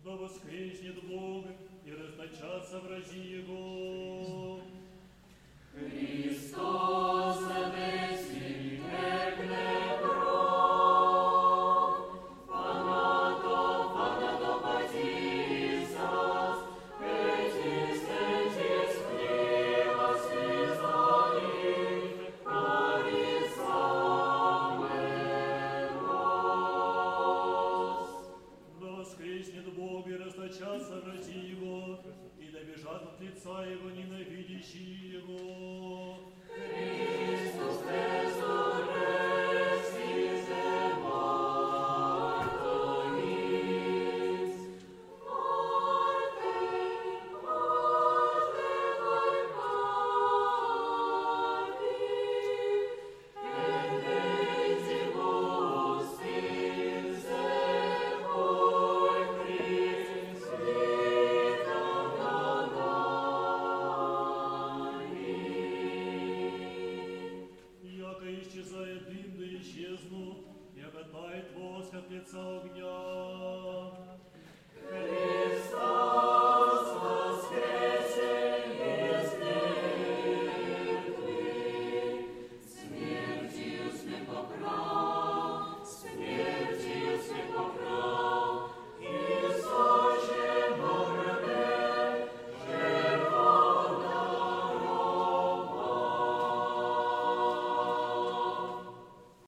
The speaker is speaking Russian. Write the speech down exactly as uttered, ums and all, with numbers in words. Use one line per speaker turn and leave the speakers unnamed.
да воскреснет Бог и расточатся врази Его.
Христос обесил пекле гром, фанато, фанато потисас, этис, этис, книгас изали, ависаменос.
Да воскреснет Бог и расточатся врази Его, и добежат от лица Его ненавидящие Его.
Christus resurrexit de mortuis, morte, morte corpavi, et ventibus in sepulchris vitam dodani.
Яко исчезает дым, да исчезнут, яко тает воск от лица огня.
Христос